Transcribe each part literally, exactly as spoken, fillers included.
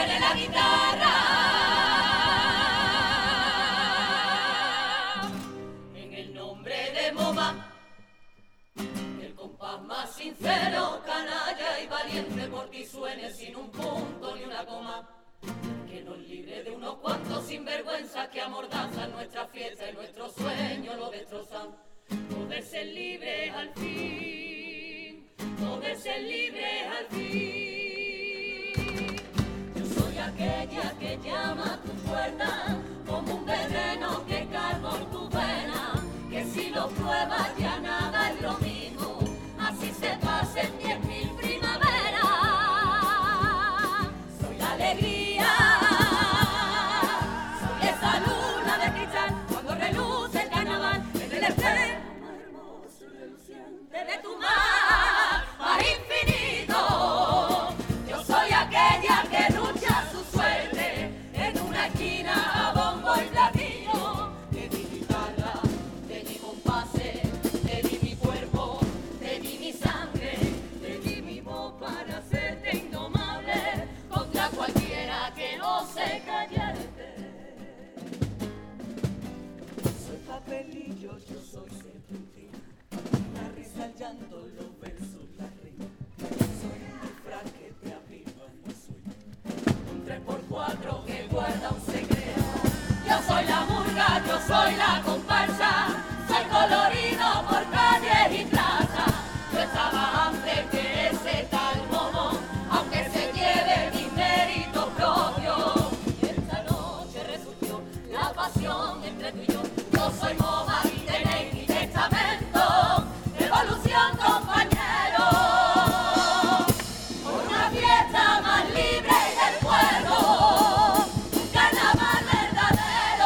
suene la guitarra. En el nombre de Moma, el compás más sincero, canalla y valiente, por ti suene sin un punto ni una coma. Que nos libre de unos cuantos sinvergüenzas que amordazan nuestra fiesta y nuestro sueño lo destrozan. Poder ser libres al fin, poder ser libres al fin. Yo soy aquella que llama a tu puerta como un veneno que cargo en tu vena, que si lo pruebas ya nada es lo mismo, así se pasen diez mil primaveras. Soy la alegría, soy esa luna de cristal cuando reluce el carnaval en el espejo hermoso y reluciente de tu mar, mar infinito. Yo soy aquella que lucha su suerte en una esquina a bombo y platillo. Te di mi guitarra, te di compases, te di mi cuerpo, te di mi sangre, te di mi voz para hacerte indomable contra cualquiera que no se callarte. Soy papelillo, yo soy serpentina, la risa, el llanto, los versos, la rima. Soy un disfraz que te aviva, no soy un tres por cuatro que guarda un secreto. Yo soy la murga, yo soy la comparsa, soy colorido por calles y plazas. Yo estaba antes que ese tal mono, aunque se lleve mis méritos propios. Y esta noche resurgió la pasión entre tú y yo. Yo soy Moma y tenéis mi testamento. Evolución, compañero, por una fiesta más libre y del pueblo, un carnaval verdadero.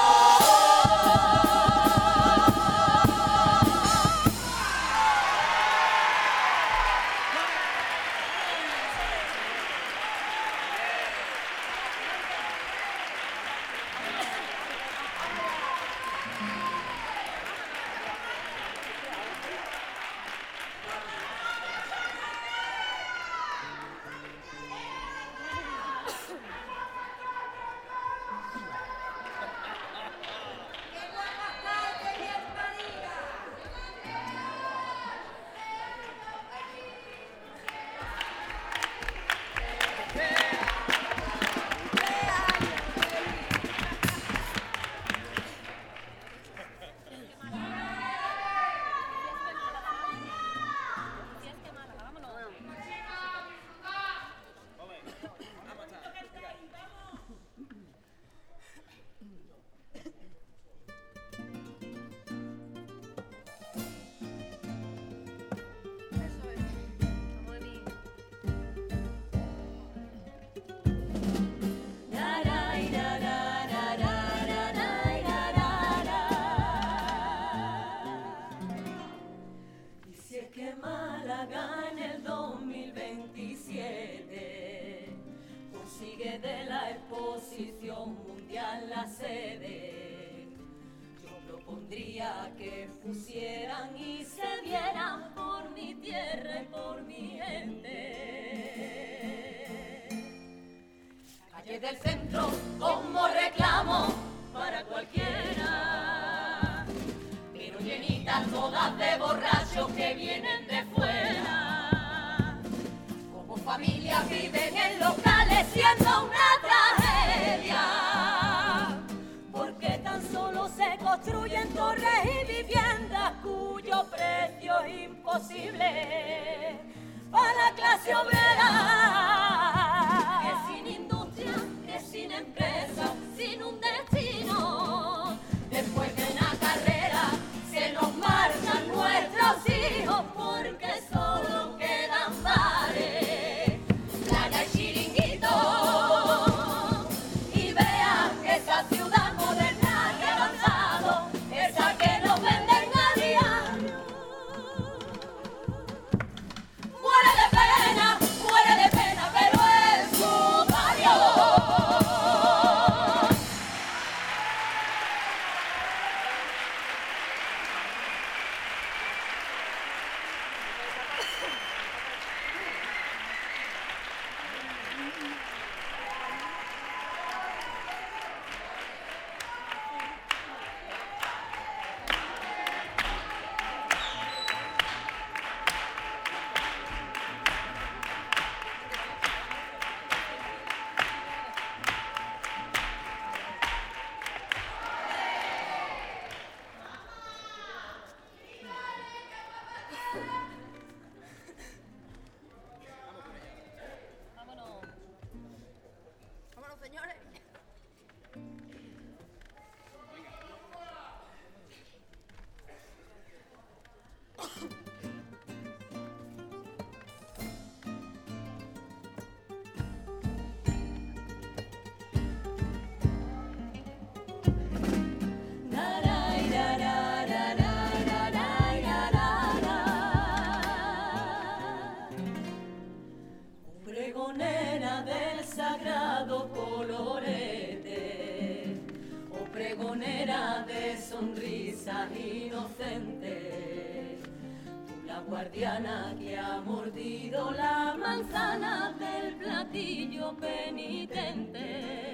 Y si es que Málaga en el dos mil veintisiete consigue de la exposición mundial la sede, yo propondría que pusieran y se vieran por mi tierra y por mi gente. Calle del centro como reclamo para cualquiera, pero llenitas todas de borrachos que vienen de fuera. Como familia viven en locales siendo una tragedia, porque tan solo se construyen torres y viviendas cuyo precio es imposible para la clase obrera, que sin industria, que sin empresa, sin un destino, después de una carrera se nos marchan nuestros hijos porque solo quedan bares, playa y chiringuito. Y vean que esa ciudad moderna que ha avanzado, esa que nos venden a diario, muere de pena, muere de pena Pregonera del sagrado colorete, oh pregonera de sonrisas inocentes, tú la guardiana que ha mordido la manzana del platillo penitente.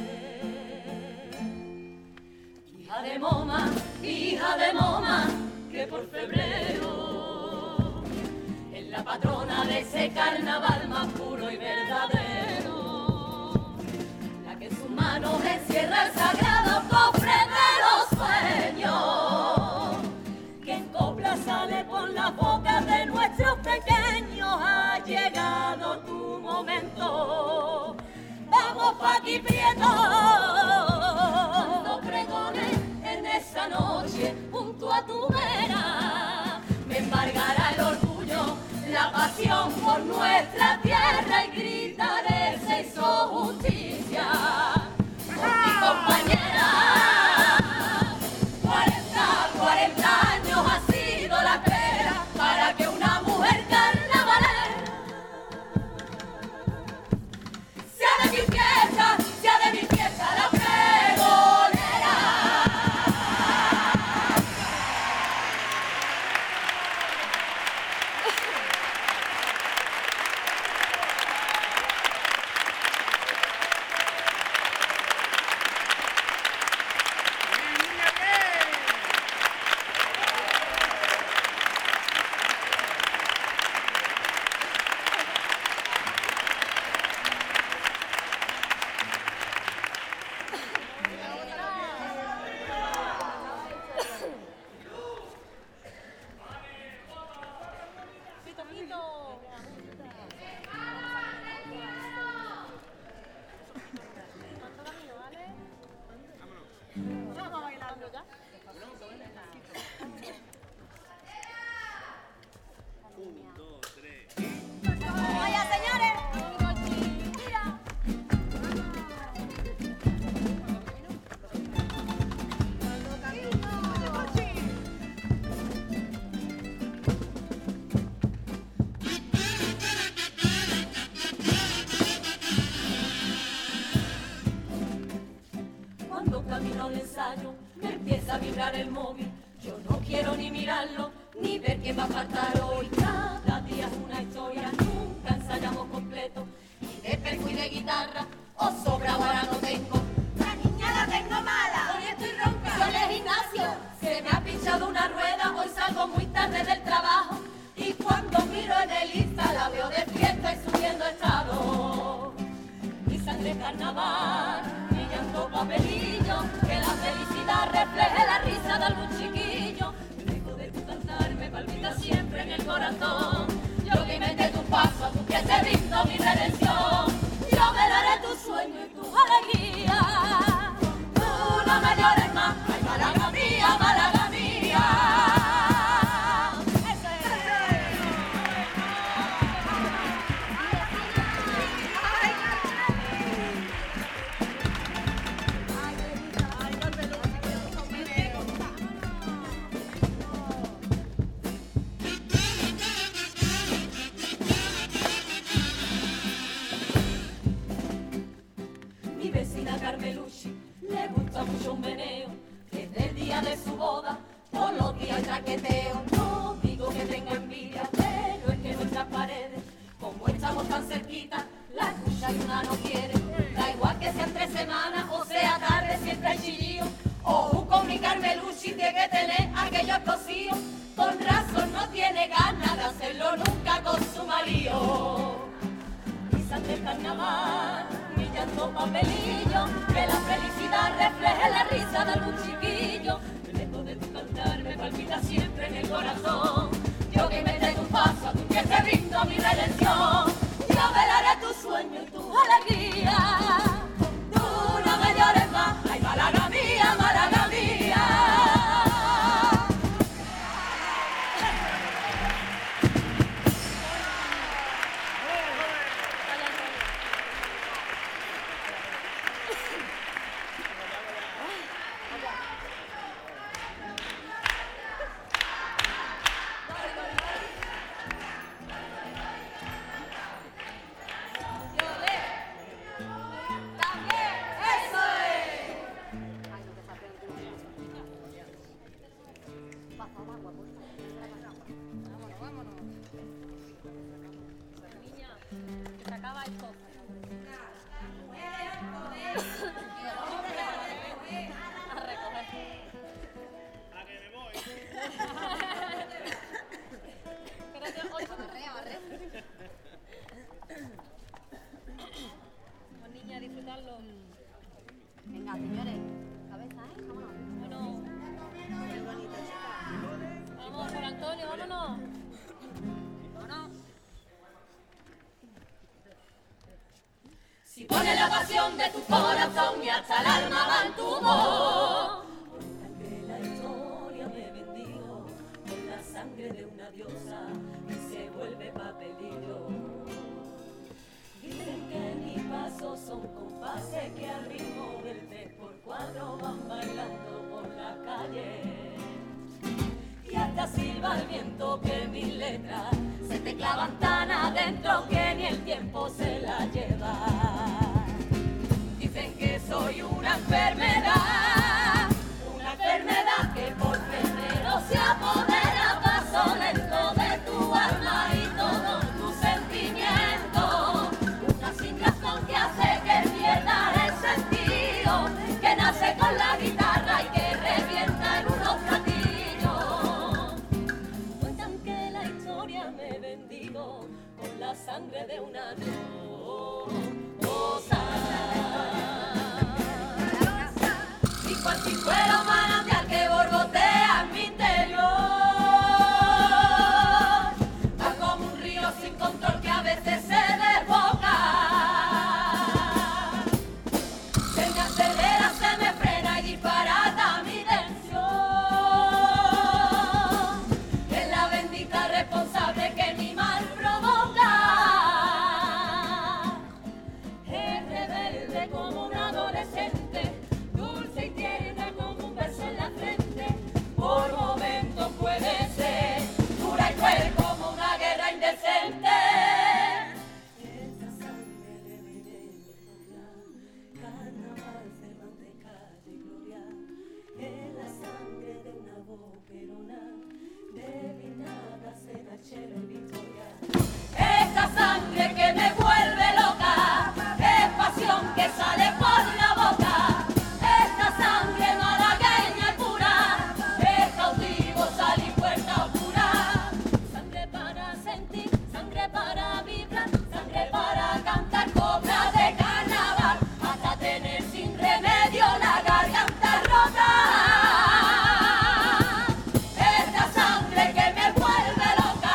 Hija de Moma, hija de Moma, que por febrero es la patrona de ese carnaval más puro y verdadero, la que en sus manos encierra el sagrado cofre de los sueños, que en copla sale por las bocas de nuestros pequeños. Ha llegado tu momento, vamos Paqui Prieto, cuando pregones en esa noche junto a tu vera, me embargará el orgullo, la pasión por nuestra tierra y gritaré se hizo justicia por mi compañera. cuarenta, cuarenta años ha sido la espera para que una mujer carnavalera sea de mi fiesta, sea de mi fiesta la pregonera. Cuando camino al ensayo me empieza a vibrar el móvil, yo no quiero ni mirarlo ni ver qué va a faltar hoy. Cada día es una historia, nunca ensayamos completo, y de percu y de guitarra os sobra ahora no tengo. La niña la tengo mala, hoy estoy ronca, yo en el gimnasio se me ha pinchado una rueda, hoy salgo muy tarde del trabajo y cuando miro en el Insta la veo de fiesta y subiendo estado. Mi sangre carnaval, mi llanto papelillo, que la felicidad refleje la risa de algún chiquillo. Dejo de tu cantar, me palpita siempre en el corazón. Yo que inventé tu paso, a tu pie te brindo mi redención. Yo velaré tu sueño y tu alegría. Tú no me llores más, ay Málaga mía, Málaga mía. Mi vecina Carmelucci le gusta mucho un meneo, desde el día de su boda todos los días traqueteo. No digo que tenga envidia, pero es que nuestras paredes, como estamos tan cerquita, la escucha y una no quiere. Da igual que sean tres semanas o sea tarde, siempre hay chillío. Ojo con mi Carmelucci, tiene que tener aquello escocido. Con razón no tiene ganas de hacerlo nunca con su marido. Risas del carnaval, mi llanto papelillo, que la felicidad refleje la risa de algún chiquillo. Lejos de tu cantar me palpita siempre en el corazón. Yo que me Venga, señores, cabeza, ¿eh? Vámonos. Bueno. Vamos, Juan Antonio, vámonos. Vámonos. Si pones la pasión de tu corazón y hasta el alma va en tu voz. Que la historia me bendijo con la sangre de una diosa y se vuelve papelillo. Dicen que mis pasos son compases que al ritmo del tres por cuatro van bailando por la calle. Y hasta silba el viento que mis letras se te clavan tan adentro que ni el tiempo se la lleva. Dicen que soy una enfermedad, una enfermedad que por febrero se apodera a paso lento de tu alma y todo tu sentimiento. Una sin razón que hace que pierda el sentido, que nace con la guitarra y que revienta en unos platillos. Cuentan que la historia me bendigo con la sangre de una rosa. Y cual si fuera un manantial que borbotea en mi interior, va como un río sin control que a veces se desboca. Se me acelera, se me frena y disparata mi tensión. Es la bendita responsable que mi mal provoca. Es rebelde como un adolescente, dulce y tierna como un beso en la frente. Por momentos puede ser dura y cruel como una guerra indecente. Esa sangre de veneno, carnaval, Cervantes, calle y gloria. Es la sangre de una boquerona, de vinada, cena, chela y victoria. Esa sangre que me vuelve loca, es pasión que sale por la boca. Esta sangre malagueña y pura, es cautivo, sal y puerta oscura. Sangre para sentir, sangre para vibrar, sangre para cantar copla de carnaval, hasta tener sin remedio la garganta rota. Esta sangre que me vuelve loca.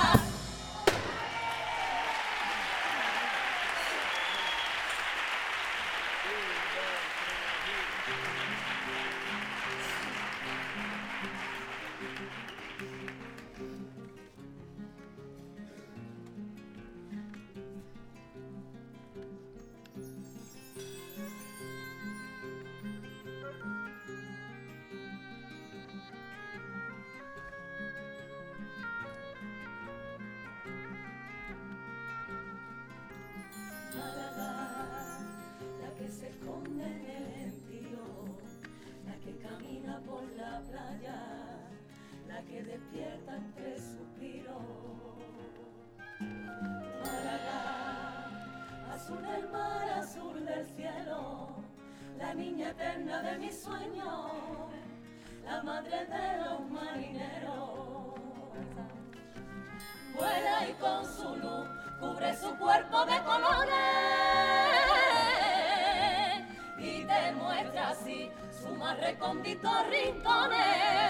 Málaga, la que se esconde en el gentío, la que camina por la playa, la que despierta entre suspiros. Málaga, azul del mar, azul del cielo, la niña eterna de mis sueños, la madre de los marineros. Vuela y con su luz cubre su cuerpo de colores y te muestra así sus más recónditos rincones.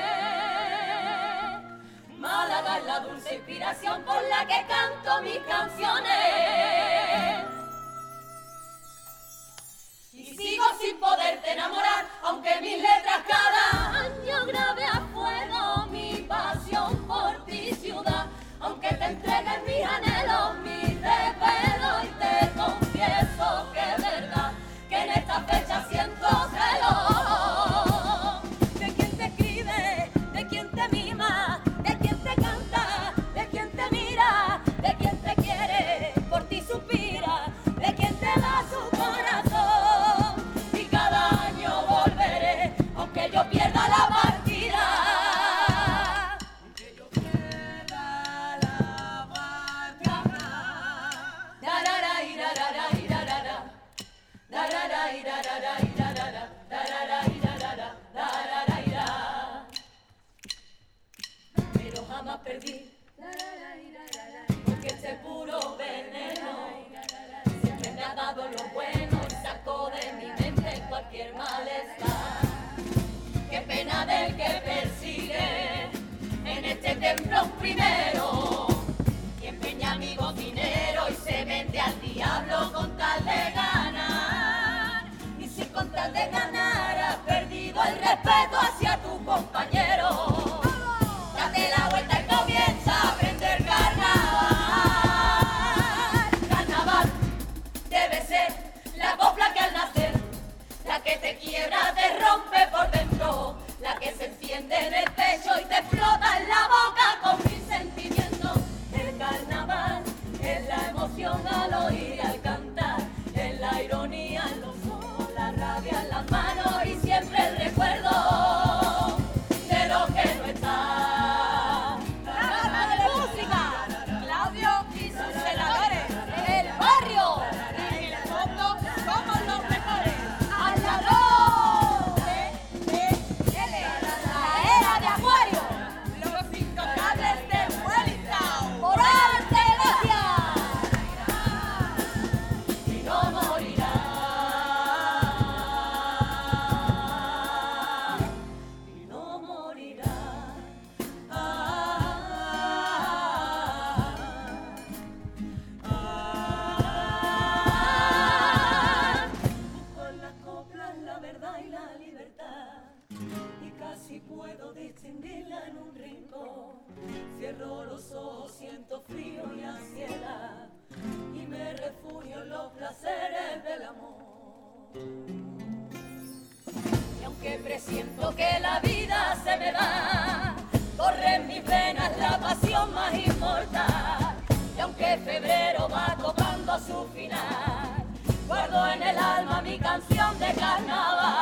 Málaga es la dulce inspiración por la que canto mis canciones. Y sigo sin poderte enamorar, aunque mis letras cada año grave a fuego mi pasión por ti, ciudad. Aunque te entreguen mis anhelos, mis desvelos, y te confieso que es verdad que en esta fecha siento celos. De quien te escribe, de quien te mima, de quien te canta, de quien te mira, de quien te quiere, por ti suspira, de quien te da su corazón. Y cada año volveré, aunque yo pierda la partida. porque este puro veneno siempre me ha dado lo bueno y sacó de mi mente cualquier malestar. Qué pena del que persigue en este templo un primero y empeña amigos dinero y se vende al diablo con tal de ganar. Y si con tal de ganar has perdido el respeto hacia tu compañero, date la vuelta y comienza a aprender carnaval. Carnaval debe ser la copla que al nacer, la que te quiebra, te rompe por dentro, la que se enciende en el pecho y te explota en la boca con mil sentimientos. El carnaval es la emoción al oír y al cantar, es la ironía en los ojos, la rabia en las manos y siempre el recuerdo de lo que no está. ¡Programa de música! Claudio y sus celadores. El barrio. En el fondo somos los mejores. ¡Al ladrón! D, D, L. La era de Acuario. Los intocables de Wellington. Por arte gracia. Y no morirá, y no morirá. Ah, ah, ah. Busco en las coplas la verdad y la libertad, y casi puedo distinguirla en un rincón. Cierro los ojos, siento frío y ansiedad, y me refugio en los placeres del amor. Y aunque presiento que la vida se me va, corre en mis venas la pasión más inmortal. Y aunque febrero va tocando a su final, guardo en el alma mi canción de carnaval.